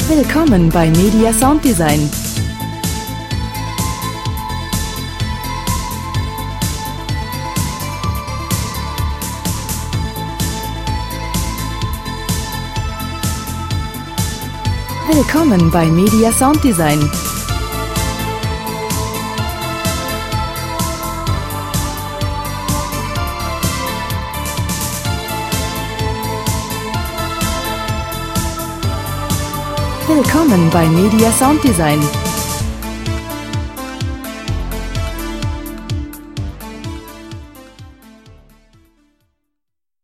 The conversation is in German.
Willkommen bei Media Sound Design. Willkommen bei Media Sound Design. Willkommen bei Media Sound Design.